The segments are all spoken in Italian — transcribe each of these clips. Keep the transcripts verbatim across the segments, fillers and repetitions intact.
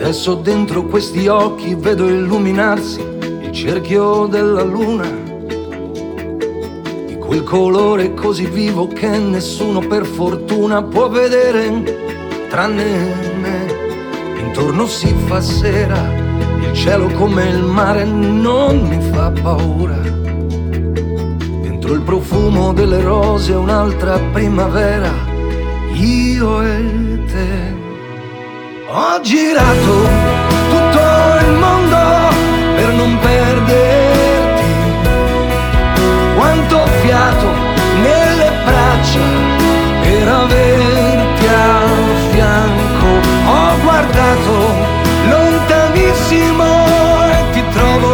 Adesso dentro questi occhi vedo illuminarsi il cerchio della luna, di quel colore così vivo che nessuno per fortuna può vedere tranne me. Intorno si fa sera, il cielo come il mare non mi fa paura. Dentro il profumo delle rose un'altra primavera, io e te. Ho girato tutto il mondo per non perderti, quanto fiato nelle braccia per averti al fianco. Ho guardato lontanissimo e ti trovo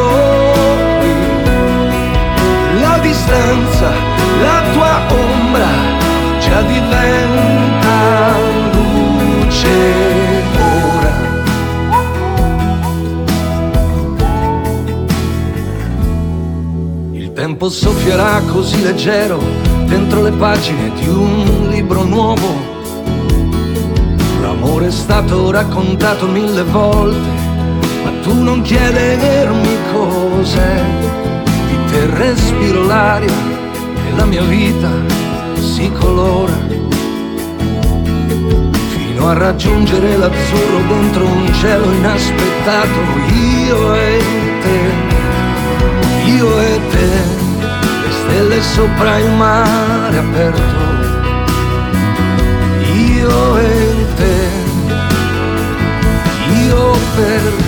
qui. La distanza, la tua ombra già diventa luce. Il tempo soffierà così leggero dentro le pagine di un libro nuovo. L'amore è stato raccontato mille volte, ma tu non chiedermi cos'è. Di te respiro l'aria e la mia vita si colora, fino a raggiungere l'azzurro dentro un cielo inaspettato. Io e te, io e te, le stelle sopra il mare aperto. Io e te, io per